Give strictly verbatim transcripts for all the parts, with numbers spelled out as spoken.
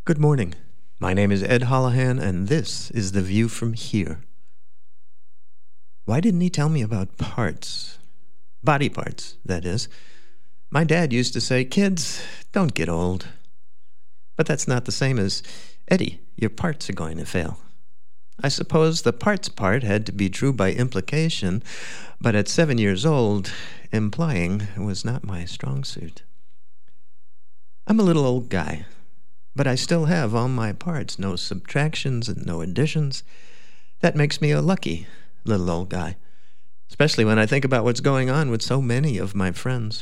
Good morning. My name is Ed Holohan, and this is The View from Here. Why didn't he tell me about parts? Body parts, that is. My dad used to say, kids, don't get old. But that's not the same as, Eddie, your parts are going to fail. I suppose the parts part had to be true by implication, but at seven years old, implying was not my strong suit. I'm a little old guy, but I still have all my parts, no subtractions and no additions. That makes me a lucky little old guy, especially when I think about what's going on with so many of my friends.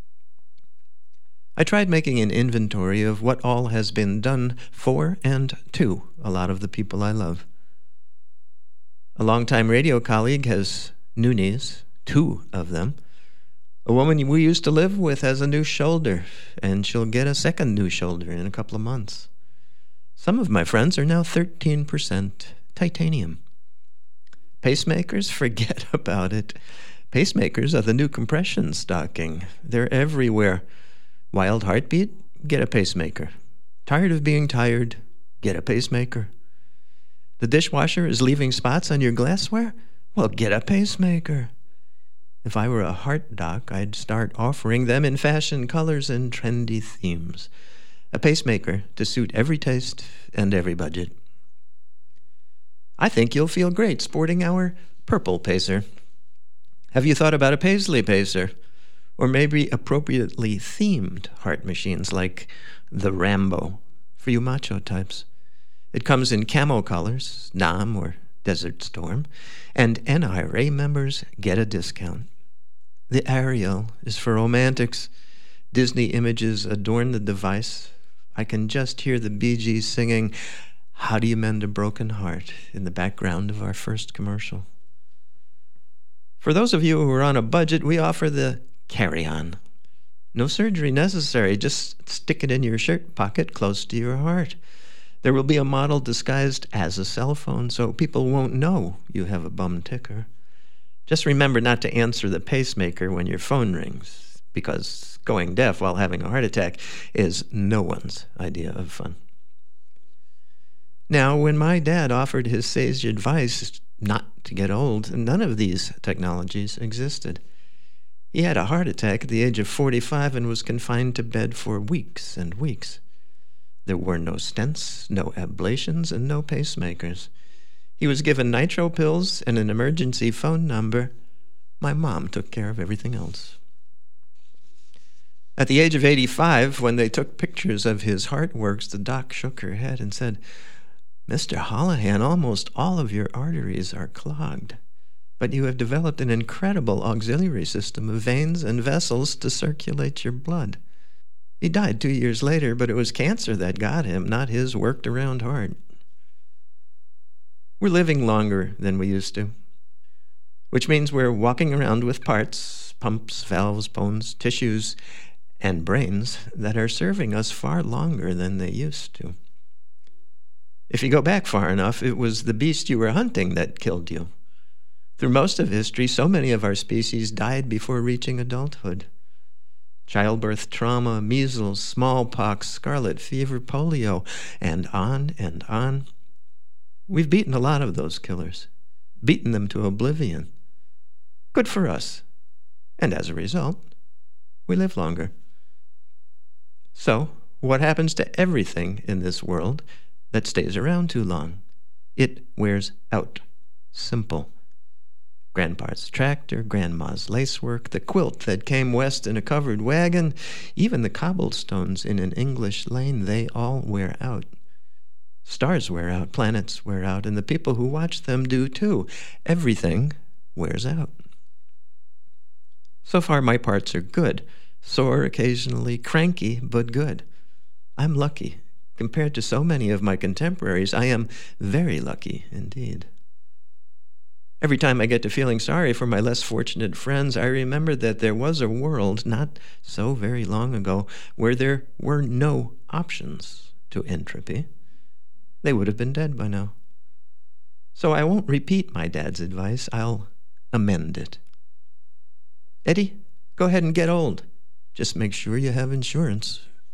I tried making an inventory of what all has been done for and to a lot of the people I love. A longtime radio colleague has new knees, two of them. A woman we used to live with has a new shoulder, and she'll get a second new shoulder in a couple of months. Some of my friends are now thirteen percent titanium. Pacemakers, forget about it. Pacemakers are the new compression stocking. They're everywhere. Wild heartbeat? Get a pacemaker. Tired of being tired? Get a pacemaker. The dishwasher is leaving spots on your glassware? Well, get a pacemaker. If I were a heart doc, I'd start offering them in fashion colors and trendy themes. A pacemaker to suit every taste and every budget. I think you'll feel great sporting our purple pacer. Have you thought about a paisley pacer? Or maybe appropriately themed heart machines like the Rambo for you macho types. It comes in camo colors, Nam or Desert Storm, and N R A members get a discount. The Ariel is for romantics. Disney images adorn the device. I can just hear the Bee Gees singing, "How Do You Mend a Broken Heart?" in the background of our first commercial. For those of you who are on a budget, we offer the carry-on. No surgery necessary, just stick it in your shirt pocket close to your heart. There will be a model disguised as a cell phone, so people won't know you have a bum ticker. Just remember not to answer the pacemaker when your phone rings, because going deaf while having a heart attack is no one's idea of fun. Now, when my dad offered his sage advice not to get old, none of these technologies existed. He had a heart attack at the age of forty-five and was confined to bed for weeks and weeks. There were no stents, no ablations, and no pacemakers. He was given nitro pills and an emergency phone number. My mom took care of everything else. At the age of eighty-five, when they took pictures of his heart works, the doc shook her head and said, "Mister Holohan, almost all of your arteries are clogged, but you have developed an incredible auxiliary system of veins and vessels to circulate your blood." He died two years later, but it was cancer that got him, not his worked-around heart. We're living longer than we used to, which means we're walking around with parts, pumps, valves, bones, tissues, and brains that are serving us far longer than they used to. If you go back far enough, it was the beast you were hunting that killed you. Through most of history, so many of our species died before reaching adulthood. Childbirth trauma, measles, smallpox, scarlet fever, polio, and on and on. We've beaten a lot of those killers, beaten them to oblivion. Good for us. And as a result, we live longer. So, what happens to everything in this world that stays around too long? It wears out. Simple. Grandpa's tractor, grandma's lacework, the quilt that came west in a covered wagon, even the cobblestones in an English lane, they all wear out. Stars wear out, planets wear out, and the people who watch them do too. Everything wears out. So far, my parts are good. Sore occasionally, cranky, but good. I'm lucky. Compared to so many of my contemporaries, I am very lucky indeed. Every time I get to feeling sorry for my less fortunate friends, I remember that there was a world not so very long ago where there were no options to entropy. They would have been dead by now. So I won't repeat my dad's advice. I'll amend it. Eddie, go ahead and get old. Just make sure you have insurance